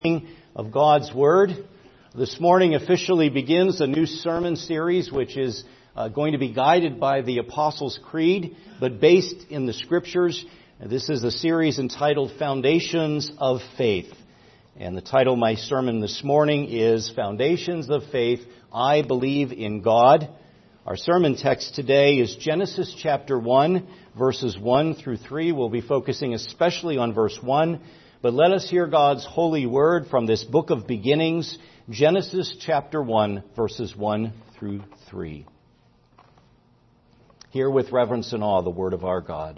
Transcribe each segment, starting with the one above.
Of God's Word. This morning officially begins a new sermon series which is going to be guided by the Apostles' Creed, but based in the Scriptures. This is a series entitled Foundations of Faith. And the title of my sermon this morning is Foundations of Faith, I Believe in God. Our sermon text today is Genesis chapter 1, verses 1 through 3. We'll be focusing especially on verse 1. But let us hear God's holy word from this book of beginnings, Genesis chapter 1, verses 1 through 3. Hear with reverence and awe the word of our God.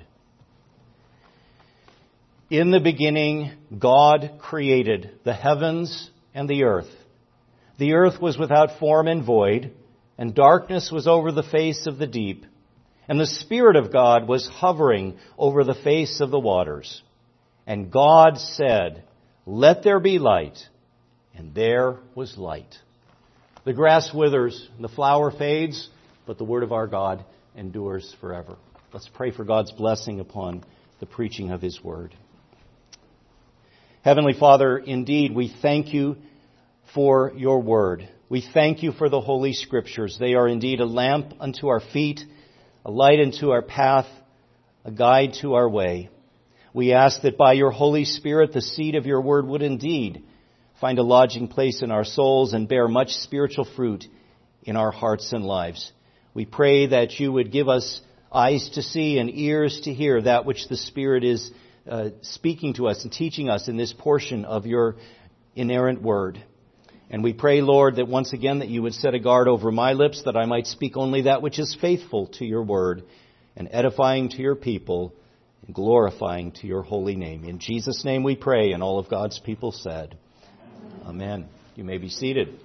In the beginning, God created the heavens and the earth. The earth was without form and void, and darkness was over the face of the deep, and the Spirit of God was hovering over the face of the waters. And God said, "Let there be light," and there was light. The grass withers, and the flower fades, but the word of our God endures forever. Let's pray for God's blessing upon the preaching of His word. Heavenly Father, indeed, we thank you for your word. We thank you for the Holy Scriptures. They are indeed a lamp unto our feet, a light unto our path, a guide to our way. We ask that by your Holy Spirit, the seed of your word would indeed find a lodging place in our souls and bear much spiritual fruit in our hearts and lives. We pray that you would give us eyes to see and ears to hear that which the Spirit is speaking to us and teaching us in this portion of your inerrant word. And we pray, Lord, that once again that you would set a guard over my lips, that I might speak only that which is faithful to your word and edifying to your people, and glorifying to your holy name. In Jesus' name we pray, and all of God's people said, Amen. You may be seated.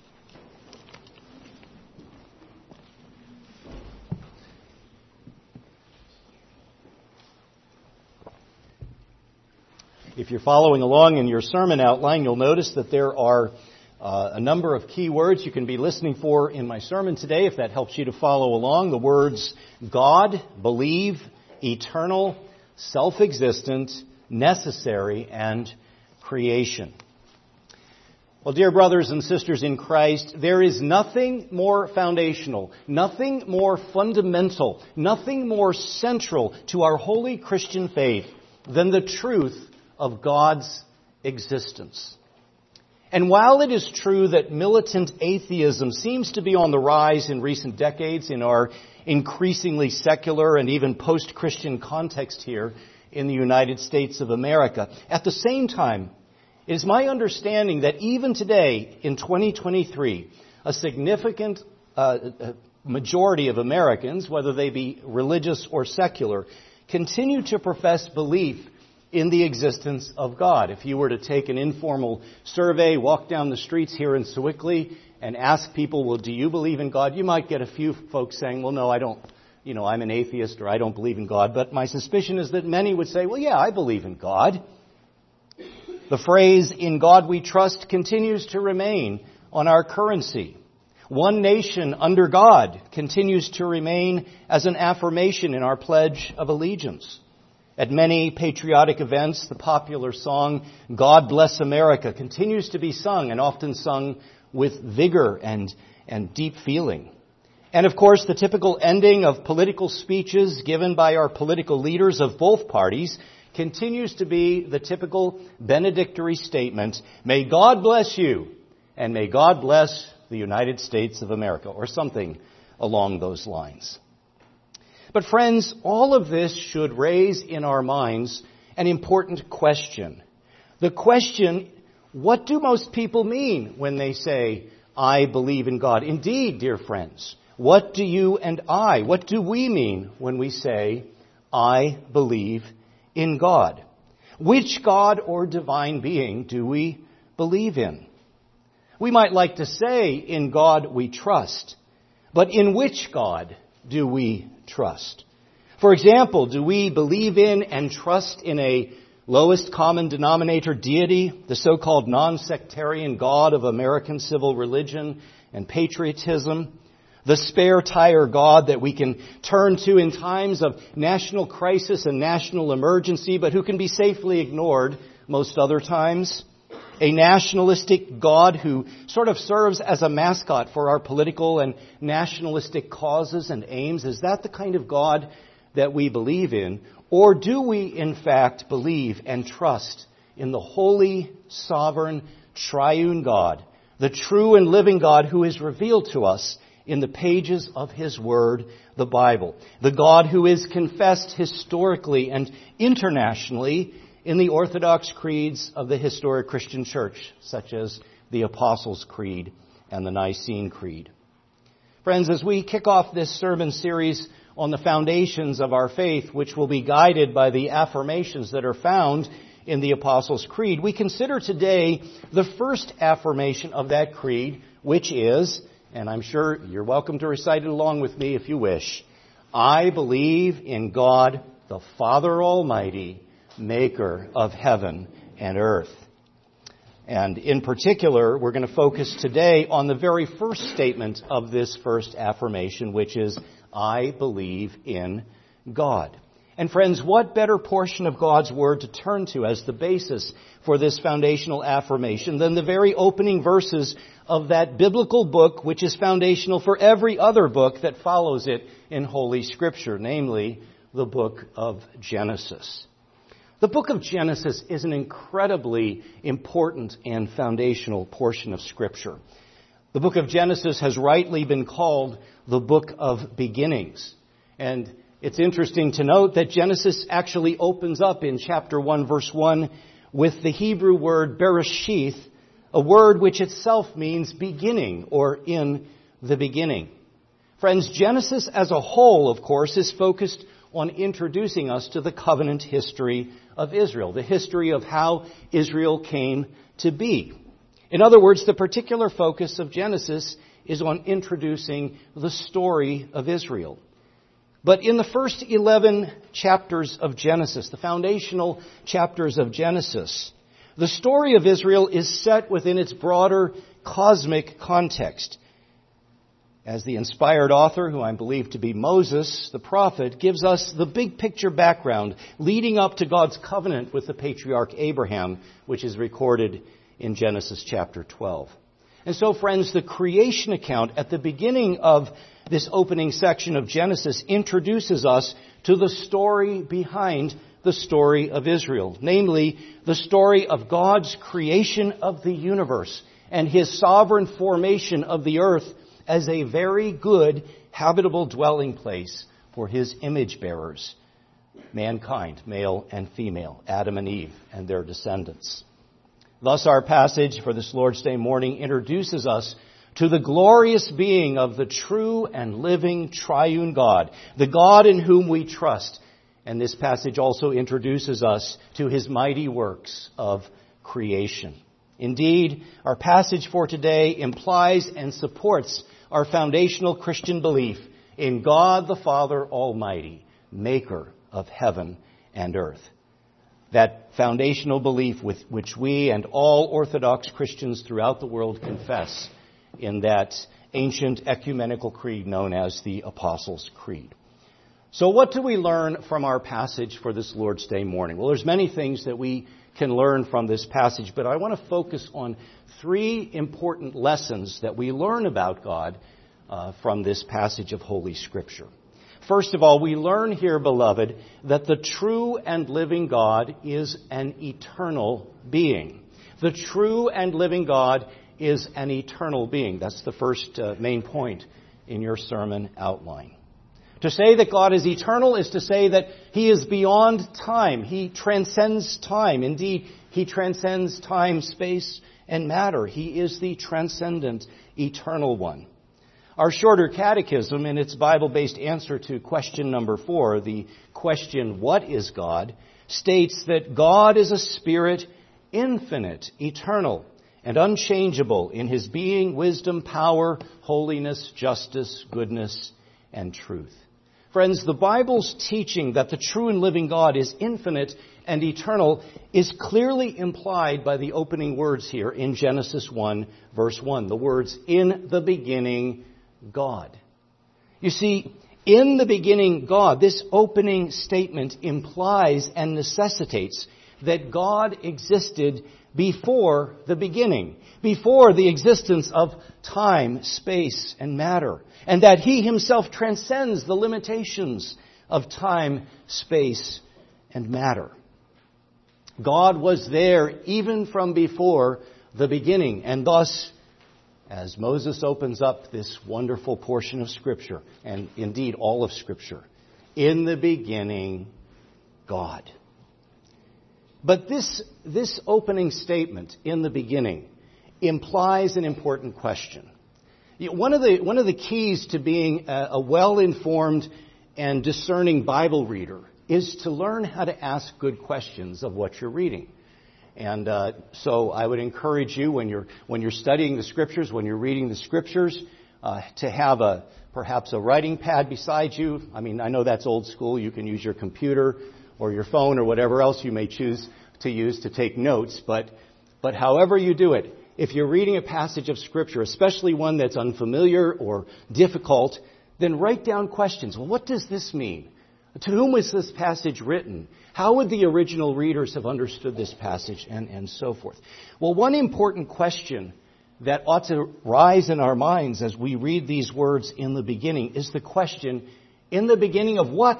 If you're following along in your sermon outline, you'll notice that there are a number of key words you can be listening for in my sermon today, if that helps you to follow along. The words God, believe, eternal, self-existent, necessary, and creation. Well, dear brothers and sisters in Christ, there is nothing more foundational, nothing more fundamental, nothing more central to our holy Christian faith than the truth of God's existence. And while it is true that militant atheism seems to be on the rise in recent decades in our increasingly secular and even post-Christian context here in the United States of America, at the same time, it is my understanding that even today, in 2023, a significant majority of Americans, whether they be religious or secular, continue to profess belief in the existence of God. If you were to take an informal survey, walk down the streets here in Sewickley, and ask people, well, do you believe in God? You might get a few folks saying, well, no, I don't. I'm an atheist, or I don't believe in God. But my suspicion is that many would say, well, yeah, I believe in God. The phrase, in God we trust, continues to remain on our currency. One nation under God continues to remain as an affirmation in our Pledge of Allegiance. At many patriotic events, the popular song, God Bless America, continues to be sung, and often sung with vigor and deep feeling. And of course, the typical ending of political speeches given by our political leaders of both parties continues to be the typical benedictory statement, may God bless you, and may God bless the United States of America, or something along those lines. But friends, all of this should raise in our minds an important question. The question, what do most people mean when they say, I believe in God? Indeed, dear friends, what do you and I, what do we mean when we say, I believe in God? Which God or divine being do we believe in? We might like to say, in God we trust, but in which God do we trust? For example, do we believe in and trust in a lowest common denominator deity, the so-called non-sectarian God of American civil religion and patriotism, the spare tire God that we can turn to in times of national crisis and national emergency, but who can be safely ignored most other times? a nationalistic God who sort of serves as a mascot for our political and nationalistic causes and aims? Is that the kind of God that we believe in? Or do we, in fact, believe and trust in the holy, sovereign, triune God, the true and living God who is revealed to us in the pages of His Word, the Bible, the God who is confessed historically and internationally in the Orthodox creeds of the historic Christian Church, such as the Apostles' Creed and the Nicene Creed? Friends, as we kick off this sermon series on the foundations of our faith, which will be guided by the affirmations that are found in the Apostles' Creed, we consider today the first affirmation of that creed, which is, and I'm sure you're welcome to recite it along with me if you wish, I believe in God, the Father Almighty, maker of heaven and earth. And in particular, we're going to focus today on the very first statement of this first affirmation, which is, I believe in God. And friends, what better portion of God's Word to turn to as the basis for this foundational affirmation than the very opening verses of that biblical book which is foundational for every other book that follows it in Holy Scripture, namely the book of Genesis. The book of Genesis is an incredibly important and foundational portion of Scripture. The book of Genesis has rightly been called the book of beginnings. And it's interesting to note that Genesis actually opens up in chapter 1, verse 1, with the Hebrew word bereshith, a word which itself means beginning or in the beginning. Friends, Genesis as a whole, of course, is focused on introducing us to the covenant history of Israel, the history of how Israel came to be. In other words, the particular focus of Genesis is on introducing the story of Israel. But in the first 11 chapters of Genesis, the foundational chapters of Genesis, the story of Israel is set within its broader cosmic context. As the inspired author, who I believe to be Moses, the prophet, gives us the big picture background leading up to God's covenant with the patriarch Abraham, which is recorded in Genesis chapter 12. And so, friends, the creation account at the beginning of this opening section of Genesis introduces us to the story behind the story of Israel, namely the story of God's creation of the universe and His sovereign formation of the earth as a very good habitable dwelling place for His image bearers, mankind, male and female, Adam and Eve and their descendants. Thus, our passage for this Lord's Day morning introduces us to the glorious being of the true and living triune God, the God in whom we trust. And this passage also introduces us to His mighty works of creation. Indeed, our passage for today implies and supports our foundational Christian belief in God the Father Almighty, maker of heaven and earth. That foundational belief with which we and all Orthodox Christians throughout the world confess in that ancient ecumenical creed known as the Apostles' Creed. So what do we learn from our passage for this Lord's Day morning? Well, there's many things that we can learn from this passage, but I want to focus on three important lessons that we learn about God from this passage of Holy Scripture. First of all, we learn here, beloved, that the true and living God is an eternal being. The true and living God is an eternal being. That's the first main point in your sermon outline. To say that God is eternal is to say that He is beyond time. He transcends time. Indeed, He transcends time, space, and matter. He is the transcendent, eternal one. Our shorter catechism, in its Bible-based answer to question number 4, the question, what is God, states that God is a spirit, infinite, eternal, and unchangeable in His being, wisdom, power, holiness, justice, goodness, and truth. Friends, the Bible's teaching that the true and living God is infinite and eternal is clearly implied by the opening words here in Genesis 1, verse 1. The words, in the beginning, God. You see, in the beginning, God, this opening statement implies and necessitates that God existed before the beginning, before the existence of time, space, and matter, and that He Himself transcends the limitations of time, space, and matter. God was there even from before the beginning, and thus, as Moses opens up this wonderful portion of Scripture, and indeed all of Scripture, in the beginning, God. But this opening statement, in the beginning, implies an important question. One of the keys to being a well-informed and discerning Bible reader is to learn how to ask good questions of what you're reading. And so I would encourage you when you're studying the Scriptures, when you're reading the Scriptures, to have perhaps a writing pad beside you. I mean, I know that's old school. You can use your computer or your phone or whatever else you may choose to use to take notes. But however you do it, if you're reading a passage of Scripture, especially one that's unfamiliar or difficult, then write down questions. Well, what does this mean? To whom was this passage written? How would the original readers have understood this passage? And so forth. Well, one important question that ought to rise in our minds as we read these words in the beginning is the question, in the beginning of what?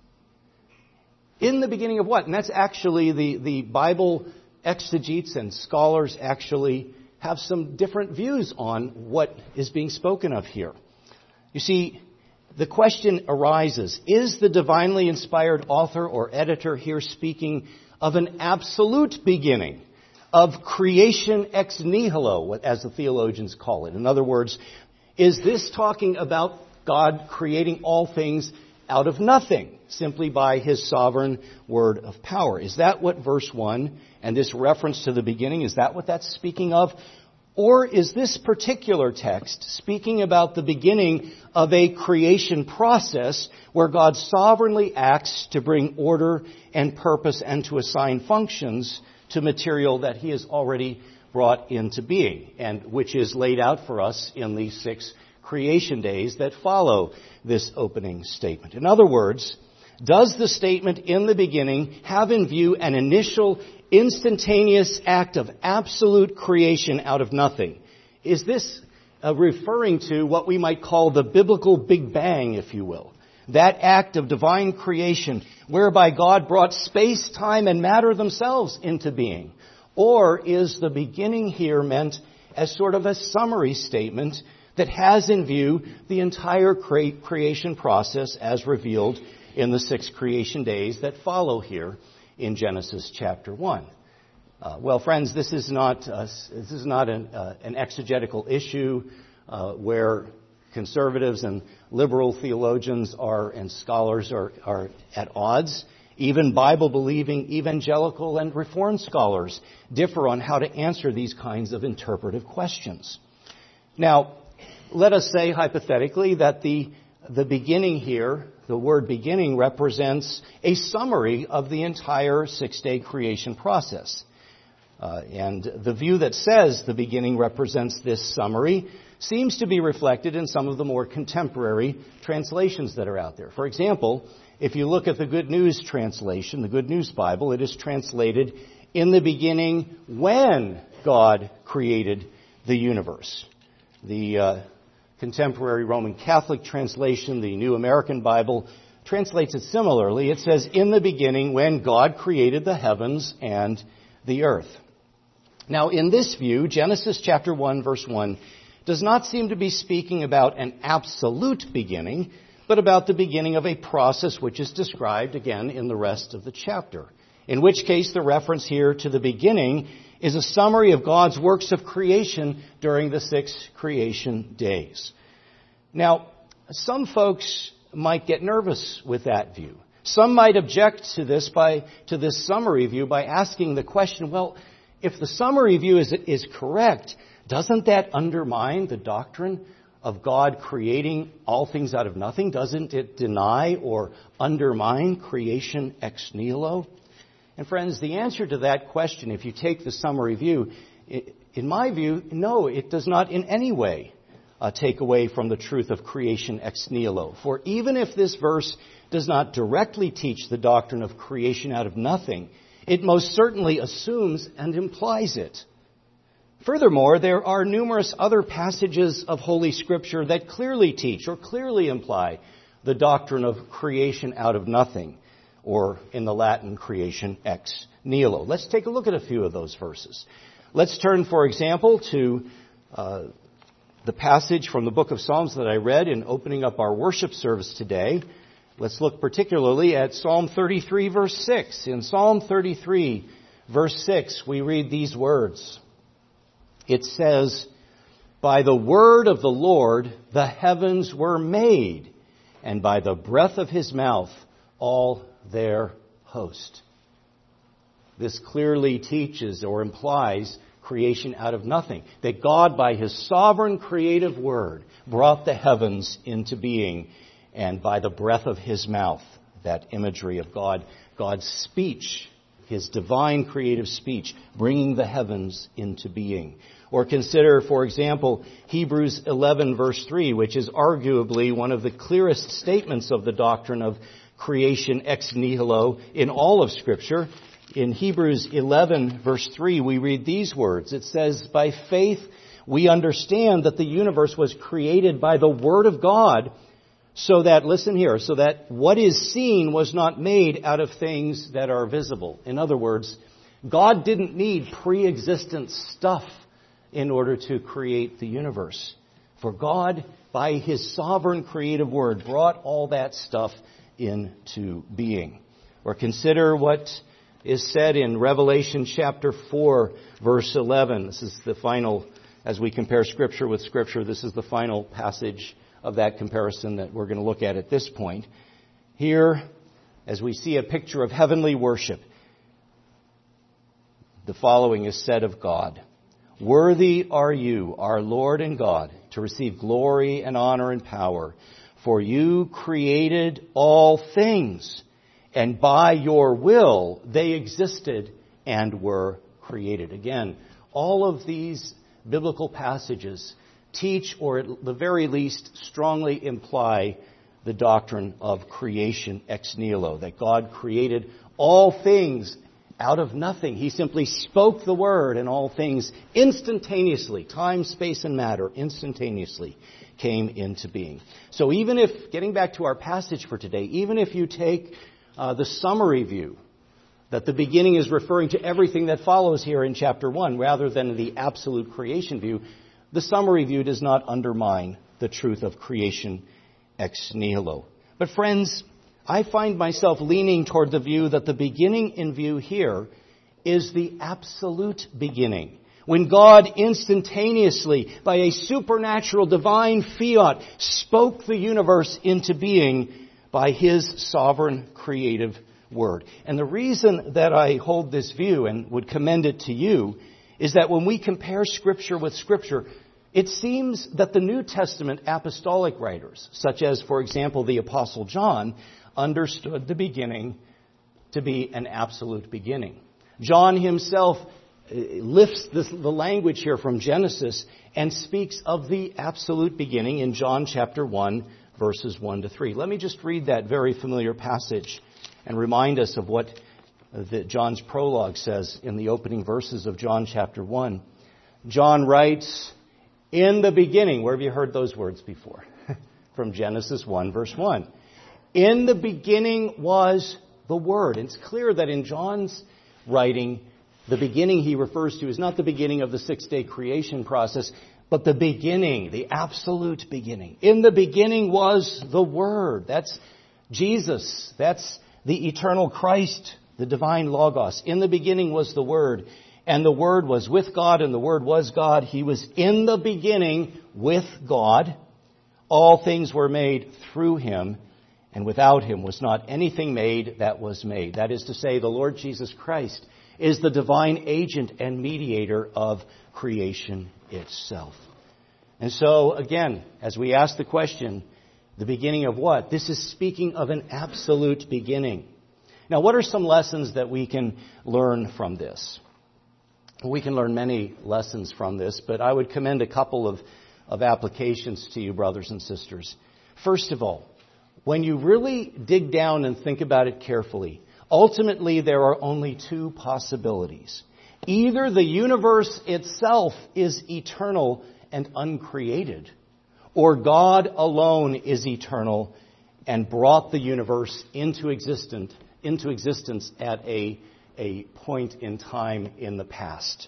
In the beginning of what? And that's actually the Bible exegetes and scholars actually have some different views on what is being spoken of here. You see, the question arises, is the divinely inspired author or editor here speaking of an absolute beginning, of creation ex nihilo, as the theologians call it? In other words, is this talking about God creating all things out of nothing, simply by His sovereign word of power? Is that what verse 1 and this reference to the beginning, is that what that's speaking of? Or is this particular text speaking about the beginning of a creation process where God sovereignly acts to bring order and purpose and to assign functions to material that He has already brought into being, and which is laid out for us in the 6 creation days that follow this opening statement? In other words, does the statement in the beginning have in view an initial instantaneous act of absolute creation out of nothing? Is this referring to what we might call the biblical Big Bang, if you will? That act of divine creation whereby God brought space, time, and matter themselves into being? Or is the beginning here meant as sort of a summary statement that has in view the entire creation process as revealed in the 6 creation days that follow here in Genesis chapter 1. Well, friends, this is not an exegetical issue where conservatives and liberal theologians and scholars are at odds. Even Bible-believing evangelical and Reformed scholars differ on how to answer these kinds of interpretive questions. Now, let us say hypothetically that the beginning here, the word beginning, represents a summary of the entire 6-day creation process. And the view that says the beginning represents this summary seems to be reflected in some of the more contemporary translations that are out there. For example, if you look at the Good News translation, the Good News Bible, it is translated, in the beginning when God created the universe. The contemporary Roman Catholic translation, the New American Bible, translates it similarly. It says, in the beginning when God created the heavens and the earth. Now, in this view, Genesis chapter 1, verse 1 does not seem to be speaking about an absolute beginning, but about the beginning of a process which is described again in the rest of the chapter. In which case, the reference here to the beginning is a summary of God's works of creation during the 6 creation days. Now, some folks might get nervous with that view. Some might object to this summary view by asking the question, well, if the summary view is correct, doesn't that undermine the doctrine of God creating all things out of nothing? Doesn't it deny or undermine creation ex nihilo? And friends, the answer to that question, if you take the summary view, in my view, no, it does not in any way take away from the truth of creation ex nihilo. For even if this verse does not directly teach the doctrine of creation out of nothing, It most certainly assumes and implies it. Furthermore, there are numerous other passages of Holy Scripture that clearly teach or clearly imply the doctrine of creation out of nothing, or in the Latin, creation ex nihilo. Let's take a look at a few of those verses. Let's turn, for example, to the passage from the book of Psalms that I read in opening up our worship service today. Let's look particularly at Psalm 33, verse 6. In Psalm 33, verse 6, we read these words. It says, "By the word of the Lord the heavens were made, and by the breath of his mouth all their host." This clearly teaches or implies creation out of nothing. That God, by his sovereign creative word, brought the heavens into being, and by the breath of his mouth, that imagery of God, God's speech, his divine creative speech, bringing the heavens into being. Or consider, for example, Hebrews 11, verse 3, which is arguably one of the clearest statements of the doctrine of creation ex nihilo in all of Scripture. In Hebrews 11, verse 3, we read these words. It says, "By faith we understand that the universe was created by the word of God, so that," listen here, "so that what is seen was not made out of things that are visible." In other words, God didn't need pre-existent stuff in order to create the universe. For God, by his sovereign creative word, brought all that stuff into being. Or consider what is said in Revelation chapter 4, verse 11. This is the final, as we compare Scripture with Scripture, this is the final passage of that comparison that we're going to look at this point. Here, as we see a picture of heavenly worship, the following is said of God. "Worthy are you, our Lord and God, to receive glory and honor and power, for you created all things, and by your will they existed and were created." Again, all of these biblical passages teach, or at the very least strongly imply, the doctrine of creation ex nihilo, that God created all things out of nothing. He simply spoke the word, and all things instantaneously, time, space, and matter, instantaneously came into being. So even if, getting back to our passage for today, even if you take the summary view, that the beginning is referring to everything that follows here in chapter 1, rather than the absolute creation view, the summary view does not undermine the truth of creation ex nihilo. But friends, I find myself leaning toward the view that the beginning in view here is the absolute beginning. When God instantaneously, by a supernatural divine fiat, spoke the universe into being by his sovereign creative word. And the reason that I hold this view and would commend it to you is that when we compare Scripture with Scripture, it seems that the New Testament apostolic writers, such as, for example, the Apostle John, understood the beginning to be an absolute beginning. John himself lifts the language here from Genesis and speaks of the absolute beginning in John chapter 1, verses 1 to 3. Let me just read that very familiar passage and remind us of what John's prologue says in the opening verses of John chapter 1. John writes, "In the beginning," where have you heard those words before? From Genesis 1, verse 1. "In the beginning was the Word." And it's clear that in John's writing, the beginning he refers to is not the beginning of the six-day creation process, but the beginning, the absolute beginning. In the beginning was the Word. That's Jesus. That's the eternal Christ, the divine Logos. In the beginning was the Word, and the Word was with God, and the Word was God. He was in the beginning with God. All things were made through him, and without him was not anything made that was made. That is to say, the Lord Jesus Christ is the divine agent and mediator of creation itself. And so, again, as we ask the question, the beginning of what? This is speaking of an absolute beginning. Now, what are some lessons that we can learn from this? We can learn many lessons from this, but I would commend a couple of applications to you, brothers and sisters. First of all, when you really dig down and think about it carefully, Ultimately, there are only two possibilities. Either the universe itself is eternal and uncreated, or God alone is eternal and brought the universe into existence at a point in time in the past.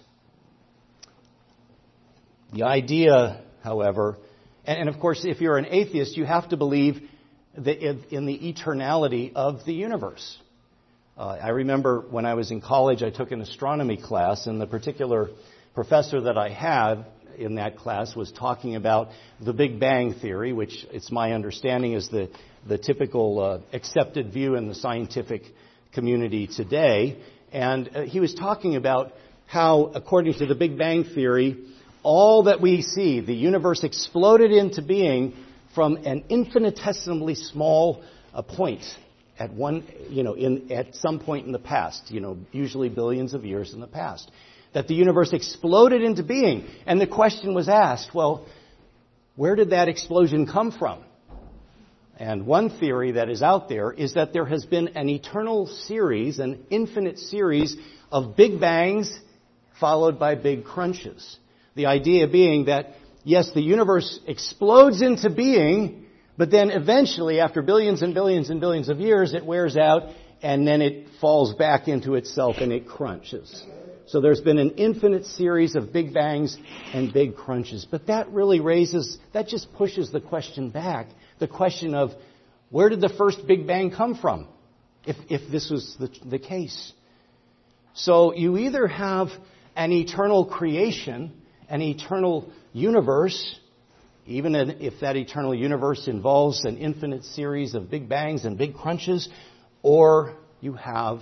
The idea, however, and of course, if you're an atheist, you have to believe in the eternality of the universe. I remember when I was in college, I took an astronomy class, and the particular professor that I had in that class was talking about the Big Bang Theory, which it's my understanding is the typical accepted view in the scientific community today. And he was talking about how, according to the Big Bang Theory, all that we see, the universe exploded into being from an infinitesimally small point at at some point in the past, usually billions of years in the past, that the universe exploded into being. And the question was asked, well, where did that explosion come from? And one theory that is out there is that there has been an eternal series, an infinite series of big bangs followed by big crunches. The idea being that, yes, the universe explodes into being, but then eventually, after billions and billions and billions of years, it wears out, and then it falls back into itself and it crunches. So there's been an infinite series of big bangs and big crunches. But that just pushes the question back, the question of, where did the first big bang come from, if this was the case? So you either have an eternal creation, an eternal universe, even if that eternal universe involves an infinite series of big bangs and big crunches, or you have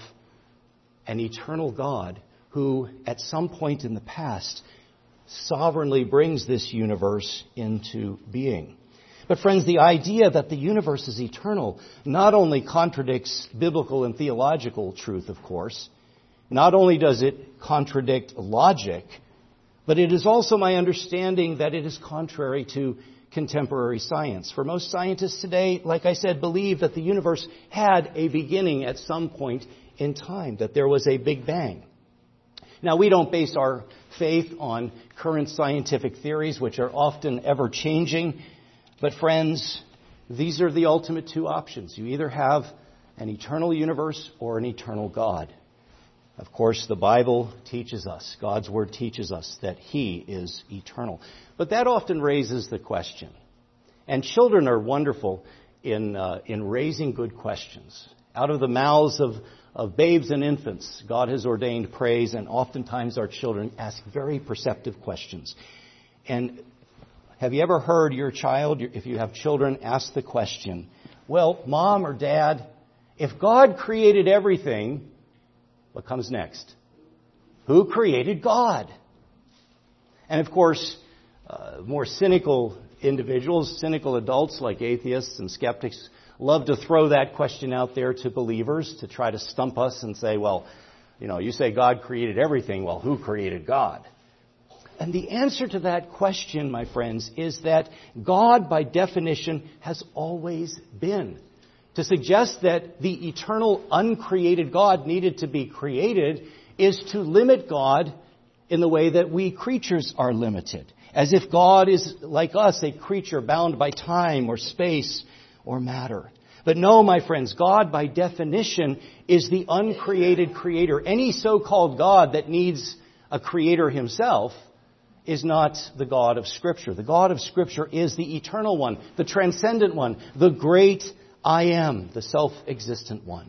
an eternal God who, at some point in the past, sovereignly brings this universe into being. But friends, the idea that the universe is eternal not only contradicts biblical and theological truth, of course, not only does it contradict logic, but it is also my understanding that it is contrary to contemporary science. For most scientists today, like I said, believe that the universe had a beginning at some point in time, that there was a Big Bang. Now, we don't base our faith on current scientific theories, which are often ever-changing. But friends, these are the ultimate two options. You either have an eternal universe or an eternal God. Of course, the Bible teaches us, God's Word teaches us that He is eternal. But that often raises the question. And children are wonderful in raising good questions. Out of the mouths of babes and infants, God has ordained praise, and oftentimes our children ask very perceptive questions. And have you ever heard your child, if you have children, ask the question, well, Mom or Dad, if God created everything, what comes next? Who created God? And of course, more cynical individuals, cynical adults like atheists and skeptics, love to throw that question out there to believers to try to stump us and say, well, you say God created everything. Well, who created God? And the answer to that question, my friends, is that God, by definition, has always been. To suggest that the eternal, uncreated God needed to be created is to limit God in the way that we creatures are limited. As if God is, like us, a creature bound by time or space or matter. But no, my friends, God, by definition, is the uncreated creator. Any so-called God that needs a creator himself is not the God of Scripture. The God of Scripture is the eternal one, the transcendent one, the great I am, the self-existent one.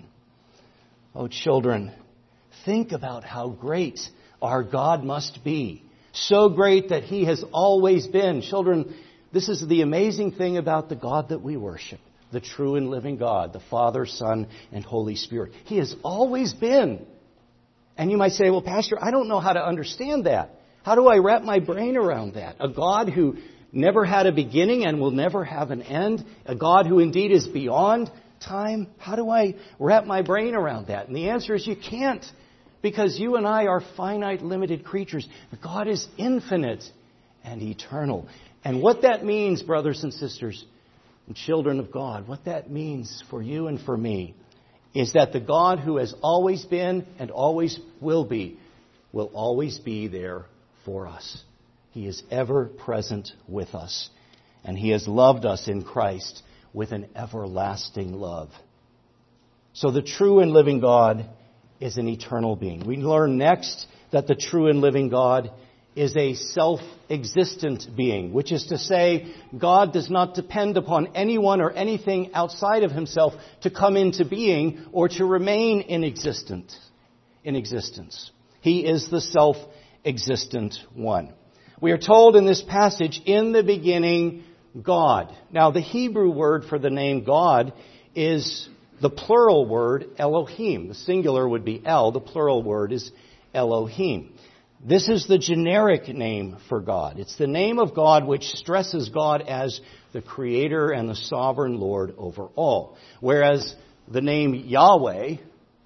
Oh, children, think about how great our God must be. So great that He has always been. Children, this is the amazing thing about the God that we worship. The true and living God, the Father, Son, and Holy Spirit. He has always been. And you might say, well, Pastor, I don't know how to understand that. How do I wrap my brain around that? A God who never had a beginning and will never have an end. A God who indeed is beyond time. How do I wrap my brain around that? And the answer is you can't, because you and I are finite, limited creatures. But God is infinite and eternal. And what that means, brothers and sisters and children of God, what that means for you and for me is that the God who has always been and always will always be there for us. He is ever present with us, and He has loved us in Christ with an everlasting love. So the true and living God is an eternal being. We learn next that the true and living God is a self-existent being, which is to say, God does not depend upon anyone or anything outside of Himself to come into being or to remain in existence. He is the self-existent one. We are told in this passage, in the beginning, God. Now, the Hebrew word for the name God is the plural word Elohim. The singular would be El. The plural word is Elohim. This is the generic name for God. It's the name of God which stresses God as the Creator and the Sovereign Lord over all. Whereas the name Yahweh,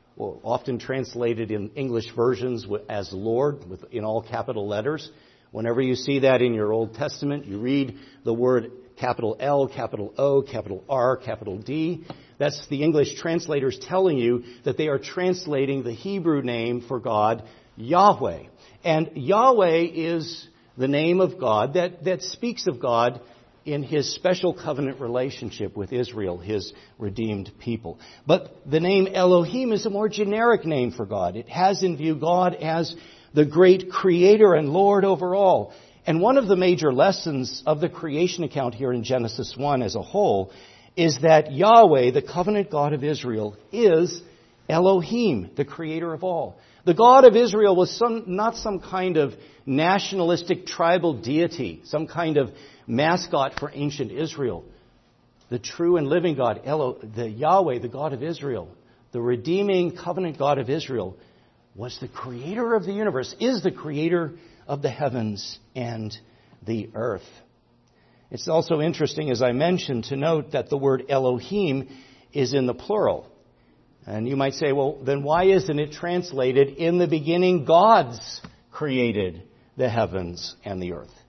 often translated in English versions as Lord in all capital letters, whenever you see that in your Old Testament, you read the word capital L, capital O, capital R, capital D. That's the English translators telling you that they are translating the Hebrew name for God, Yahweh. And Yahweh is the name of God that speaks of God in His special covenant relationship with Israel, His redeemed people. But the name Elohim is a more generic name for God. It has in view God as the great Creator and Lord over all. And one of the major lessons of the creation account here in Genesis 1 as a whole is that Yahweh, the covenant God of Israel, is Elohim, the Creator of all. The God of Israel was not some kind of nationalistic tribal deity, some kind of mascot for ancient Israel. The true and living God, the Yahweh, the God of Israel, the redeeming covenant God of Israel, was the Creator of the universe, is the Creator of the heavens and the earth. It's also interesting, as I mentioned, to note that the word Elohim is in the plural. And you might say, well, then why isn't it translated, in the beginning gods created the heavens and the earth?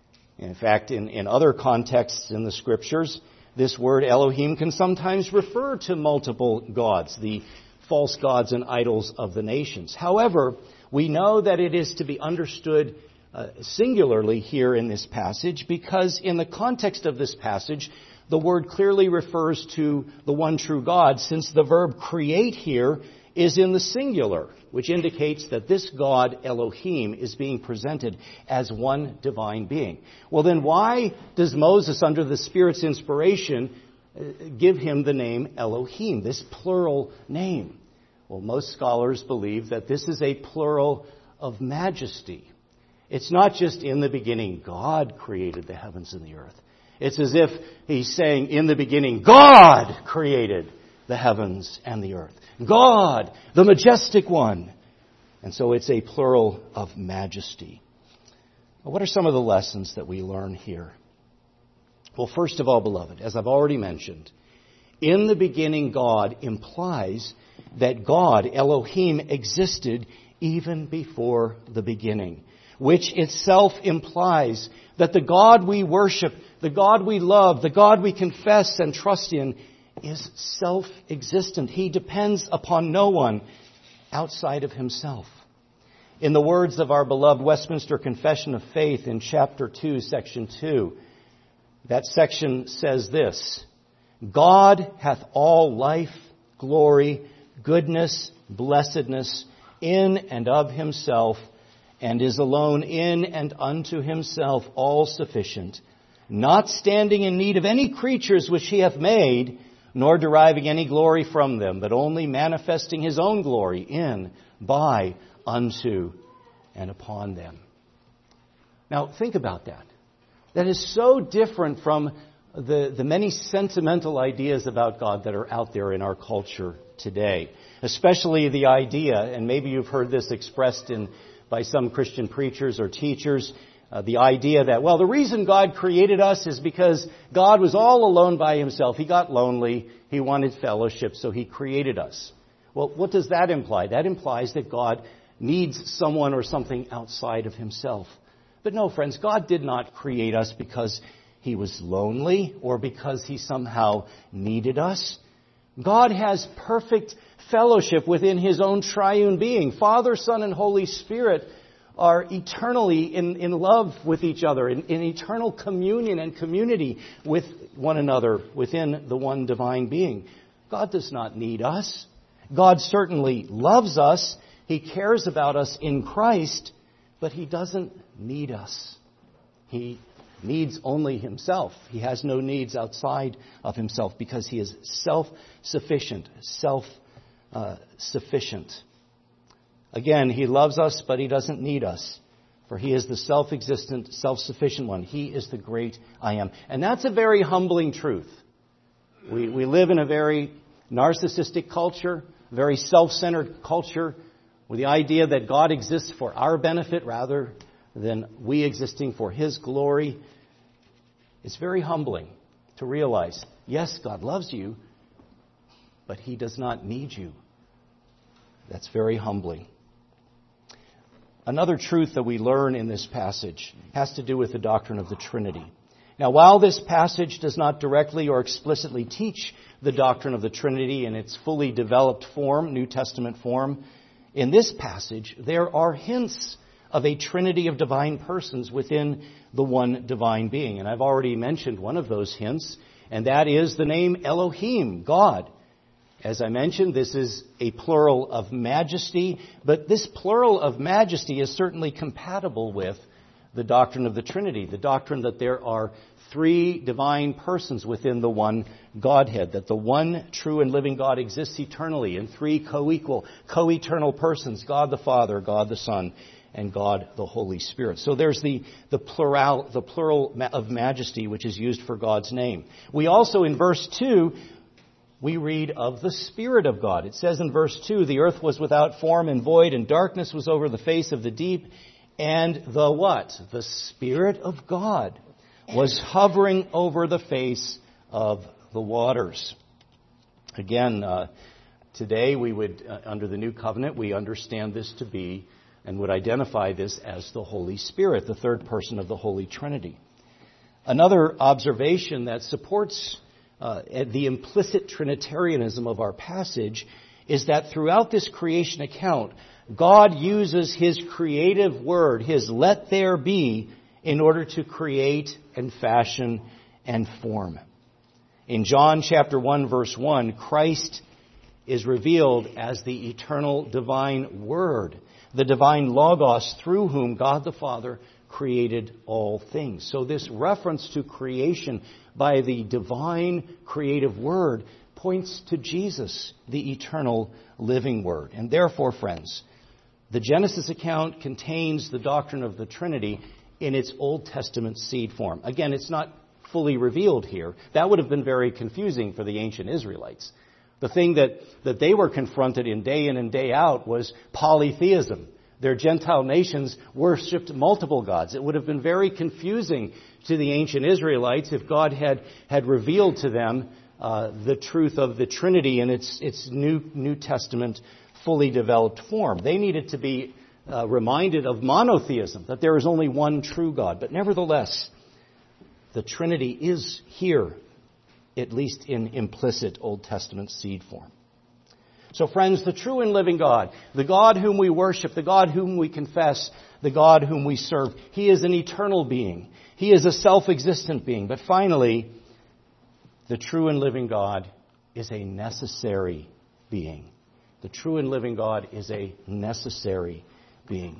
In fact, in other contexts in the Scriptures, this word Elohim can sometimes refer to multiple gods, the false gods and idols of the nations. However, we know that it is to be understood singularly here in this passage, because in the context of this passage, the word clearly refers to the one true God, since the verb create here is in the singular, which indicates that this God, Elohim, is being presented as one divine being. Well, then why does Moses, under the Spirit's inspiration, give him the name Elohim, this plural name? Well, most scholars believe that this is a plural of majesty. It's not just in the beginning God created the heavens and the earth. It's as if he's saying, in the beginning, God created the heavens and the earth. God, the majestic one. And so it's a plural of majesty. Well, what are some of the lessons that we learn here? Well, first of all, beloved, as I've already mentioned, in the beginning God implies that God, Elohim, existed even before the beginning, which itself implies that the God we worship, the God we love, the God we confess and trust in is self-existent. He depends upon no one outside of Himself. In the words of our beloved Westminster Confession of Faith in chapter 2, section 2, that section says this: God hath all life, glory, goodness, blessedness in and of Himself, and is alone in and unto Himself all sufficient, not standing in need of any creatures which He hath made, nor deriving any glory from them, but only manifesting His own glory in, by, unto, and upon them. Now, think about that. That is so different from the many sentimental ideas about God that are out there in our culture today. Especially the idea, and maybe you've heard this expressed by some Christian preachers or teachers, the idea that, well, the reason God created us is because God was all alone by Himself. He got lonely. He wanted fellowship, so He created us. Well, what does that imply? That implies that God needs someone or something outside of Himself. But no, friends, God did not create us because He was lonely or because He somehow needed us. God has perfect fellowship within His own triune being. Father, Son, and Holy Spirit are eternally in love with each other, in eternal communion and community with one another within the one divine being. God does not need us. God certainly loves us. He cares about us in Christ, but He doesn't need us. He needs only Himself. He has no needs outside of Himself because He is self-sufficient, self-sufficient. Again, He loves us, but He doesn't need us. For He is the self-existent, self-sufficient one. He is the great I Am. And that's a very humbling truth. We live in a very narcissistic culture, a very self-centered culture, with the idea that God exists for our benefit rather than we existing for His glory. It's very humbling to realize, yes, God loves you, but He does not need you. That's very humbling. Another truth that we learn in this passage has to do with the doctrine of the Trinity. Now, while this passage does not directly or explicitly teach the doctrine of the Trinity in its fully developed form, New Testament form, in this passage there are hints of a trinity of divine persons within the one divine being. And I've already mentioned one of those hints, and that is the name Elohim, God. As I mentioned, this is a plural of majesty, but this plural of majesty is certainly compatible with the doctrine of the Trinity, the doctrine that there are three divine persons within the one Godhead, that the one true and living God exists eternally in three co-equal, co-eternal persons, God the Father, God the Son, and God the Holy Spirit. So there's the plural of majesty, which is used for God's name. We also, in verse 2, we read of the Spirit of God. It says in verse 2, the earth was without form and void, and darkness was over the face of the deep, and the what? The Spirit of God was hovering over the face of the waters. Again, today we would, under the New Covenant, we understand this to be and would identify this as the Holy Spirit, the third person of the Holy Trinity. Another observation that supports the implicit Trinitarianism of our passage is that throughout this creation account, God uses His creative word, His let there be, in order to create and fashion and form. In John chapter 1, verse 1, Christ is revealed as the eternal divine Word, the divine Logos through whom God the Father created all things. So this reference to creation by the divine creative Word points to Jesus, the eternal living Word. And therefore, friends, the Genesis account contains the doctrine of the Trinity in its Old Testament seed form. Again, it's not fully revealed here. That would have been very confusing for the ancient Israelites. The thing that they were confronted in and day out was polytheism. Their Gentile nations worshipped multiple gods. It would have been very confusing to the ancient Israelites if God had revealed to them the truth of the Trinity in its New Testament fully developed form. They needed to be reminded of monotheism, that there is only one true God. But nevertheless, the Trinity is here, at least in implicit Old Testament seed form. So friends, the true and living God, the God whom we worship, the God whom we confess, the God whom we serve, He is an eternal being. He is a self-existent being. But finally, the true and living God is a necessary being. The true and living God is a necessary being.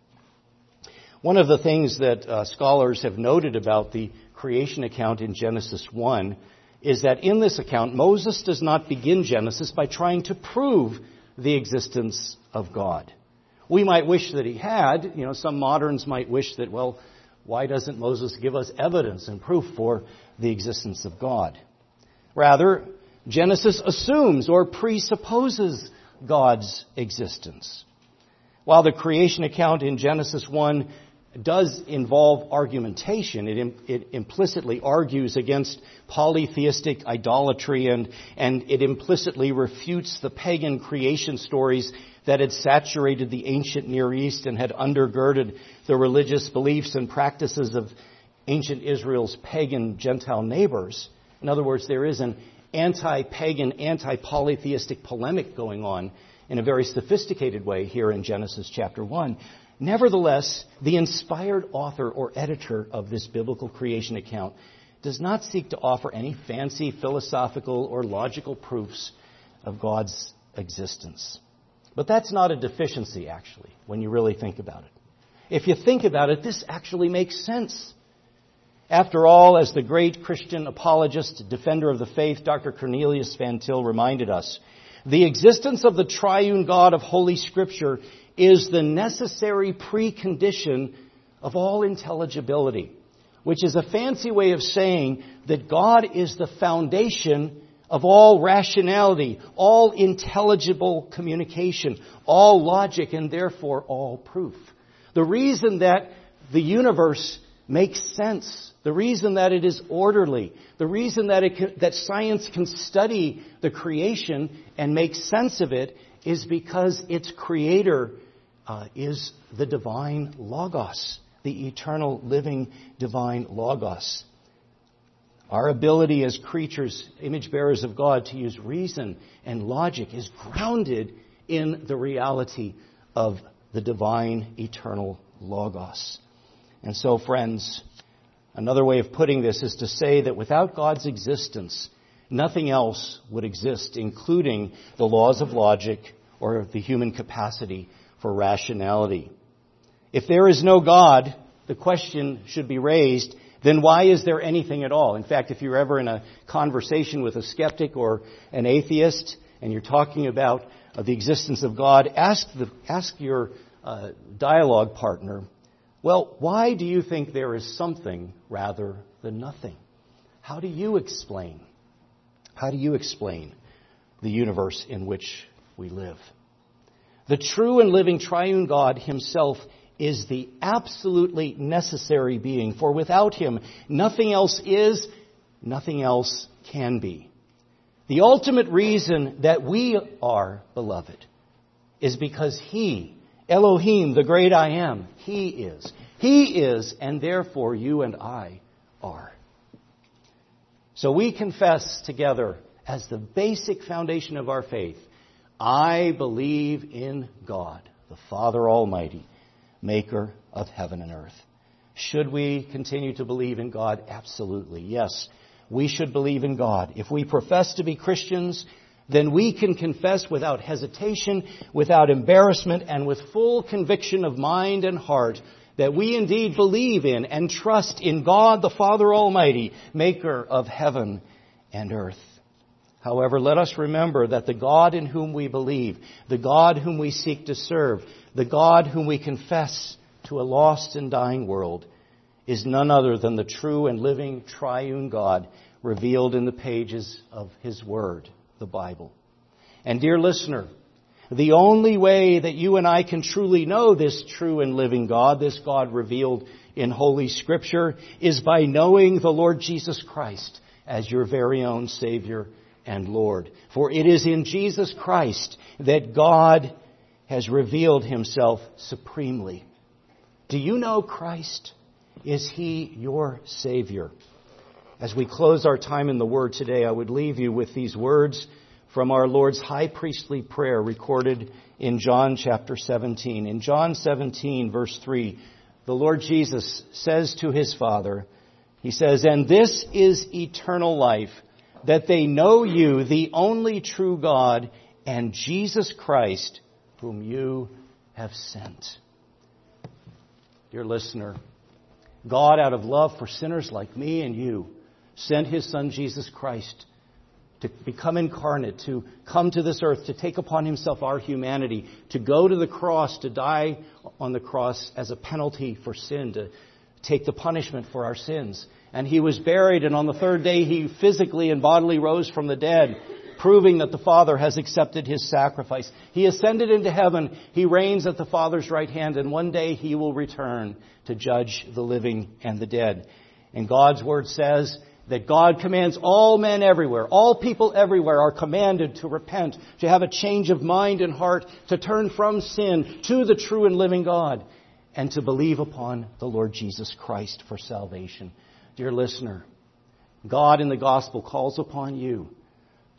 One of the things that scholars have noted about the creation account in Genesis 1 is that in this account, Moses does not begin Genesis by trying to prove the existence of God. We might wish that he had. Some moderns might wish that, well, why doesn't Moses give us evidence and proof for the existence of God? Rather, Genesis assumes or presupposes God's existence. While the creation account in Genesis 1 does involve argumentation, it implicitly argues against polytheistic idolatry and it implicitly refutes the pagan creation stories that had saturated the ancient Near East and had undergirded the religious beliefs and practices of ancient Israel's pagan Gentile neighbors. In other words, there is an anti-pagan, anti-polytheistic polemic going on in a very sophisticated way here in Genesis chapter 1. Nevertheless, the inspired author or editor of this biblical creation account does not seek to offer any fancy philosophical or logical proofs of God's existence. But that's not a deficiency, actually, when you really think about it. If you think about it, this actually makes sense. After all, as the great Christian apologist, defender of the faith, Dr. Cornelius Van Til reminded us, the existence of the triune God of Holy Scripture is the necessary precondition of all intelligibility, which is a fancy way of saying that God is the foundation of all rationality, all intelligible communication, all logic, and therefore all proof. The reason that the universe makes sense, the reason that it is orderly, the reason that science can study the creation and make sense of it is because its creator is the divine Logos, the eternal living divine Logos. Our ability as creatures, image bearers of God, to use reason and logic is grounded in the reality of the divine eternal Logos. And so, friends, another way of putting this is to say that without God's existence, nothing else would exist, including the laws of logic or the human capacity for rationality. If there is no God, the question should be raised, then why is there anything at all? In fact, if you're ever in a conversation with a skeptic or an atheist and you're talking about the existence of God, ask your dialogue partner, well, why do you think there is something rather than nothing? How do you explain the universe in which we live? The true and living triune God himself is the absolutely necessary being, for without him, nothing else is, nothing else can be. The ultimate reason that we are beloved is because he, Elohim, the great I am, he is, and therefore you and I are. So we confess together as the basic foundation of our faith, I believe in God, the Father Almighty, maker of heaven and earth. Should we continue to believe in God? Absolutely. Yes, we should believe in God. If we profess to be Christians, then we can confess without hesitation, without embarrassment, and with full conviction of mind and heart that we indeed believe in and trust in God the Father Almighty, maker of heaven and earth. However, let us remember that the God in whom we believe, the God whom we seek to serve, the God whom we confess to a lost and dying world, is none other than the true and living triune God revealed in the pages of His Word, the Bible. And dear listener, the only way that you and I can truly know this true and living God, this God revealed in Holy Scripture, is by knowing the Lord Jesus Christ as your very own Savior and Lord. For it is in Jesus Christ that God has revealed Himself supremely. Do you know Christ? Is He your Savior? As we close our time in the Word today, I would leave you with these words from our Lord's high priestly prayer recorded in John chapter 17. In John 17, verse 3, the Lord Jesus says to His Father, He says, "And this is eternal life, that they know you, the only true God, and Jesus Christ, whom you have sent." Dear listener, God, out of love for sinners like me and you, sent His Son Jesus Christ to become incarnate, to come to this earth, to take upon Himself our humanity, to go to the cross, to die on the cross as a penalty for sin, to take the punishment for our sins. And He was buried, and on the third day He physically and bodily rose from the dead, proving that the Father has accepted His sacrifice. He ascended into heaven. He reigns at the Father's right hand, and one day He will return to judge the living and the dead. And God's Word says that God commands all men everywhere, all people everywhere are commanded to repent, to have a change of mind and heart, to turn from sin to the true and living God, and to believe upon the Lord Jesus Christ for salvation. Dear listener, God in the gospel calls upon you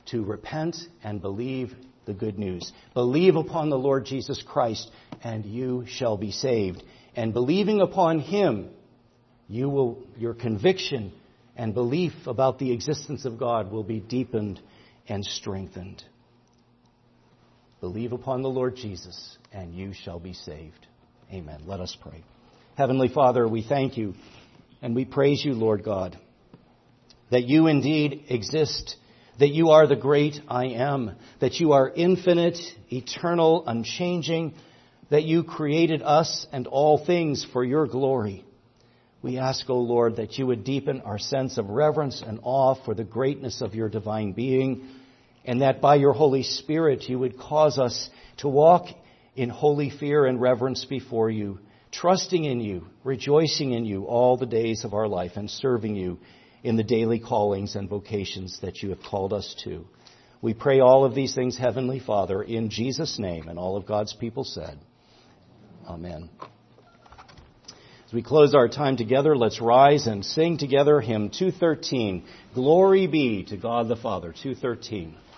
to repent and believe the good news. Believe upon the Lord Jesus Christ, and you shall be saved. And believing upon Him, your conviction and belief about the existence of God will be deepened and strengthened. Believe upon the Lord Jesus, and you shall be saved. Amen. Let us pray. Heavenly Father, we thank you and we praise you, Lord God, that you indeed exist, that you are the great I am, that you are infinite, eternal, unchanging, that you created us and all things for your glory. We ask, O Lord, that you would deepen our sense of reverence and awe for the greatness of your divine being, and that by your Holy Spirit you would cause us to walk in holy fear and reverence before you, trusting in you, rejoicing in you all the days of our life, and serving you in the daily callings and vocations that you have called us to. We pray all of these things, Heavenly Father, in Jesus' name, and all of God's people said, Amen. As we close our time together, let's rise and sing together hymn 213, Glory Be to God the Father, 213.